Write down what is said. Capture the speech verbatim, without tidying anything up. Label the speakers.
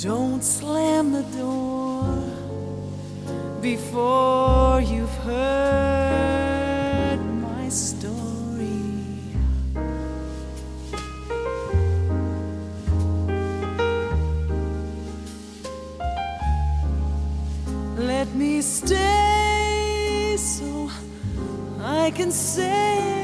Speaker 1: Don't slam the door before you've heard my story. Let me stay so I can say